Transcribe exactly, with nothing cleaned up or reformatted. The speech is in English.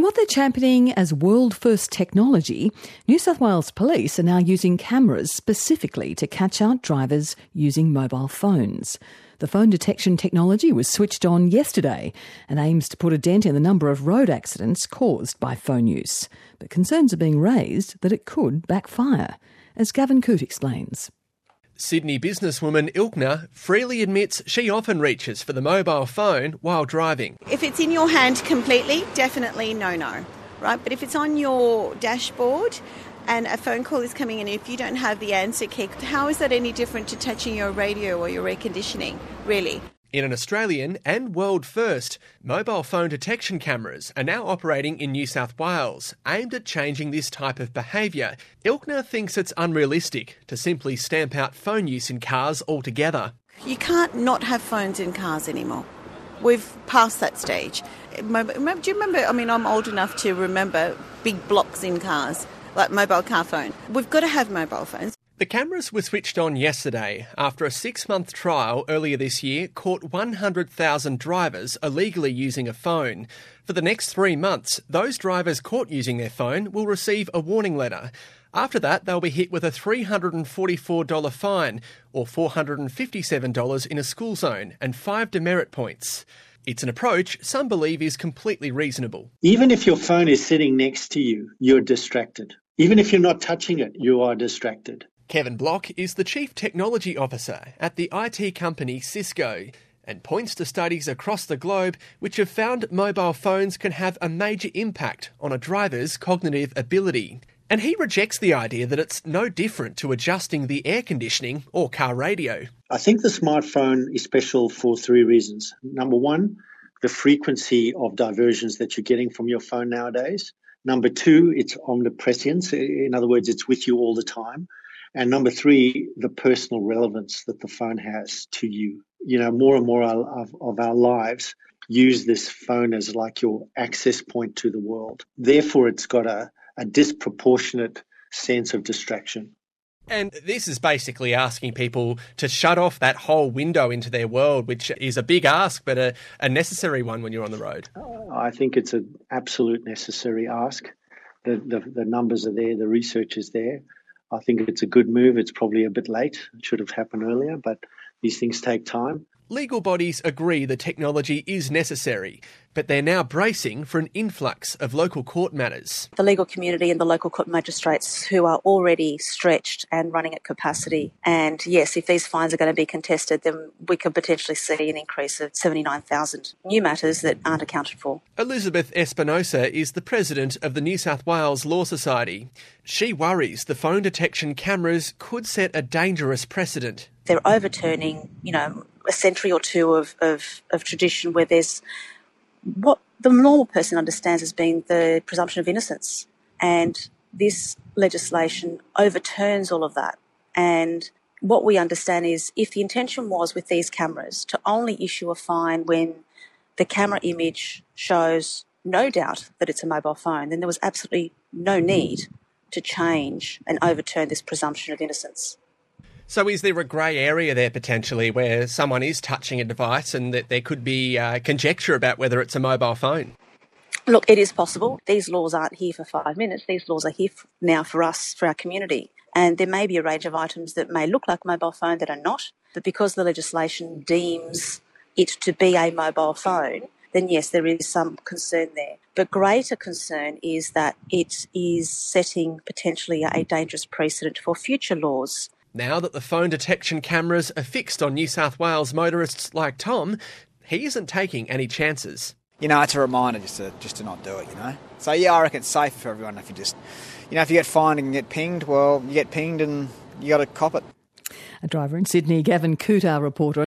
what they're championing as world-first technology, New South Wales Police are now using cameras specifically to catch out drivers using mobile phones. The phone detection technology was switched on yesterday and aims to put a dent in the number of road accidents caused by phone use. But concerns are being raised that it could backfire, as Gavin Coote explains. Sydney businesswoman Ilkner freely admits she often reaches for the mobile phone while driving. If it's in your hand completely, definitely no-no, right? But if it's on your dashboard and a phone call is coming in, if you don't have the answer key, how is that any different to touching your radio or your air conditioning, really? In an Australian and world first, mobile phone detection cameras are now operating in New South Wales, aimed at changing this type of behaviour. Ilkner thinks it's unrealistic to simply stamp out phone use in cars altogether. You can't not have phones in cars anymore. We've passed that stage. Do you remember, I mean, I'm old enough to remember big blocks in cars, like mobile car phone. We've got to have mobile phones. The cameras were switched on yesterday after a six-month trial earlier this year caught one hundred thousand drivers illegally using a phone. For the next three months, those drivers caught using their phone will receive a warning letter. After that, they'll be hit with a three hundred forty-four dollars fine, or four hundred fifty-seven dollars in a school zone, and five demerit points. It's an approach some believe is completely reasonable. Even if your phone is sitting next to you, you're distracted. Even if you're not touching it, you are distracted. Kevin Block is the Chief Technology Officer at the I T company Cisco and points to studies across the globe which have found mobile phones can have a major impact on a driver's cognitive ability. And he rejects the idea that it's no different to adjusting the air conditioning or car radio. I think the smartphone is special for three reasons. Number one, the frequency of diversions that you're getting from your phone nowadays. Number two, its omnipresence. In other words, it's with you all the time. And number three, the personal relevance that the phone has to you. You know, more and more of, of our lives use this phone as like your access point to the world. Therefore, it's got a, a disproportionate sense of distraction. And this is basically asking people to shut off that whole window into their world, which is a big ask, but a, a necessary one when you're on the road. I think it's an absolute necessary ask. The, the, the numbers are there, the research is there. I think it's a good move. It's probably a bit late. It should have happened earlier, but these things take time. Legal bodies agree the technology is necessary, but they're now bracing for an influx of local court matters. The legal community and the local court magistrates who are already stretched and running at capacity. And yes, if these fines are going to be contested, then we could potentially see an increase of seventy-nine thousand new matters that aren't accounted for. Elizabeth Espinosa is the president of the New South Wales Law Society. She worries the phone detection cameras could set a dangerous precedent. They're overturning, you know, a century or two of, of, of tradition where there's what the normal person understands as being the presumption of innocence. And this legislation overturns all of that. And what we understand is if the intention was with these cameras to only issue a fine when the camera image shows no doubt that it's a mobile phone, then there was absolutely no need to change and overturn this presumption of innocence. So is there a grey area there potentially where someone is touching a device and that there could be uh, conjecture about whether it's a mobile phone? Look, it is possible. These laws aren't here for five minutes. These laws are here now for us, for our community. And there may be a range of items that may look like mobile phone that are not, but because the legislation deems it to be a mobile phone, then yes, there is some concern there. But greater concern is that it is setting potentially a dangerous precedent for future laws. Now that the phone detection cameras are fixed on New South Wales motorists like Tom, he isn't taking any chances. You know, it's a reminder just to just to not do it, you know. So, yeah, I reckon it's safer for everyone if you just, you know, if you get fined and get pinged, well, you get pinged and you got to cop it. A driver in Sydney, Gavin Coote, our reporter.